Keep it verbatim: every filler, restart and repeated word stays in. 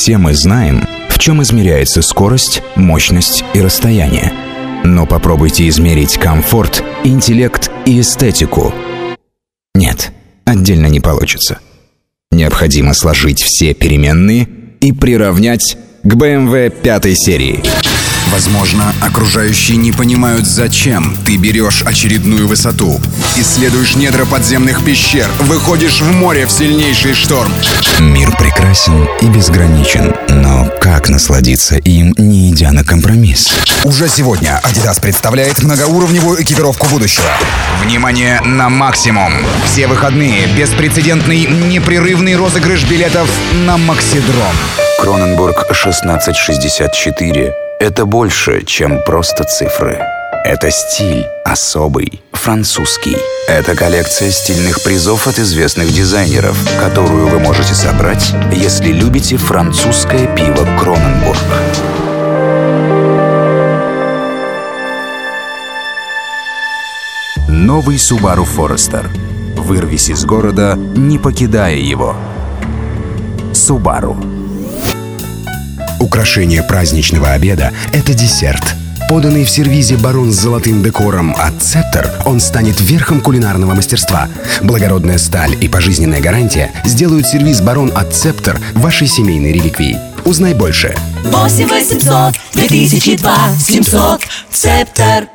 Все мы знаем, в чем измеряется скорость, мощность и расстояние. Но попробуйте измерить комфорт, интеллект и эстетику. Нет, отдельно не получится. Необходимо сложить все переменные и приравнять к бэ эм вэ пятой серии. Возможно, окружающие не понимают, зачем ты берешь очередную высоту. Исследуешь недра подземных пещер, выходишь в море в сильнейший шторм. Мир прекрасен и безграничен, но как насладиться им, не идя на компромисс? Уже сегодня Adidas представляет многоуровневую экипировку будущего. Внимание на максимум! Все выходные беспрецедентный непрерывный розыгрыш билетов на Максидром. Кроненбург шестнадцать шестьдесят четыре. Это больше, чем просто цифры. Это стиль особый, французский. Это коллекция стильных призов от известных дизайнеров, которую вы можете собрать, если любите французское пиво Кроненбург. Новый Subaru Forester. Вырвись из города, не покидая его. Subaru. Украшение праздничного обеда – это десерт. Поданный в сервизе барон с золотым декором от Scepter, он станет верхом кулинарного мастерства. Благородная сталь и пожизненная гарантия сделают сервиз барон от Scepter вашей семейной реликвией. Узнай больше. восемь восемьсот две тысячи два семьсот Scepter.